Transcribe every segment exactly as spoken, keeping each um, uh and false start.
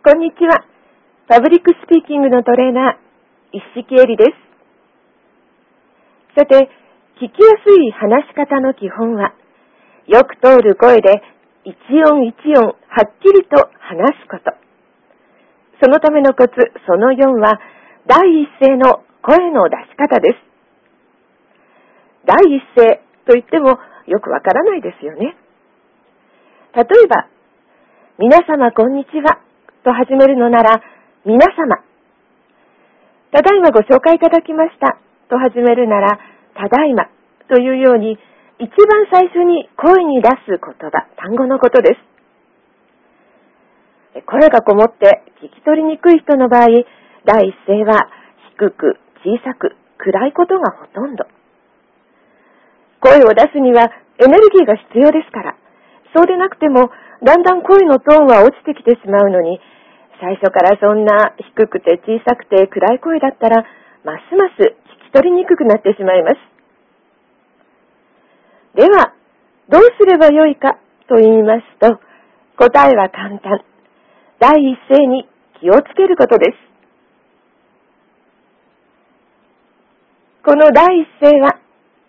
こんにちは。パブリックスピーキングのトレーナー、一色恵里です。さて、聞きやすい話し方の基本は、よく通る声で一音一音はっきりと話すこと。そのためのコツ、そのよんは、第一声の声の出し方です。第一声と言ってもよくわからないですよね。例えば、皆様こんにちはと始めるのなら、皆様。ただいまご紹介いただきましたと始めるなら、ただいまというように、一番最初に声に出す言葉、単語のことです。声がこもって聞き取りにくい人の場合、第一声は低く、小さく、暗いことがほとんど。声を出すにはエネルギーが必要ですから、そうでなくてもだんだん声のトーンは落ちてきてしまうのに、最初からそんな低くて小さくて暗い声だったら、ますます聞き取りにくくなってしまいます。では、どうすればよいかと言いますと、答えは簡単。第一声に気をつけることです。この第一声は、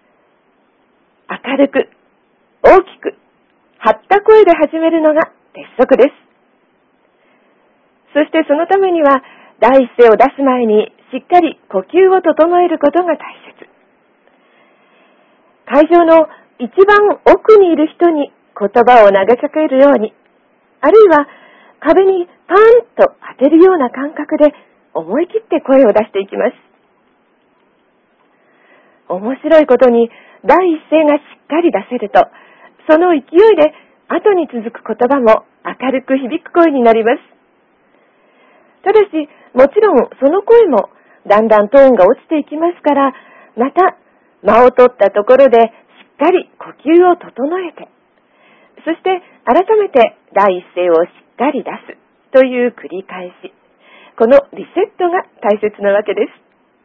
明るく、大きく、張った声で始めるのが鉄則です。そしてそのためには、第一声を出す前にしっかり呼吸を整えることが大切。会場の一番奥にいる人に言葉を投げかけるように、あるいは壁にパーンと当てるような感覚で思い切って声を出していきます。面白いことに第一声がしっかり出せると、その勢いで後に続く言葉も明るく響く声になります。ただし、もちろんその声もだんだんトーンが落ちていきますから、また間を取ったところでしっかり呼吸を整えて、そして改めて第一声をしっかり出すという繰り返し、このリセットが大切なわけです。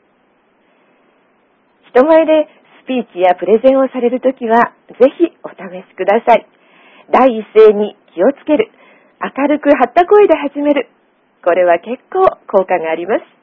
人前でスピーチやプレゼンをされるときは、ぜひお試しください。第一声に気をつける、明るく張った声で始める、これは結構効果があります。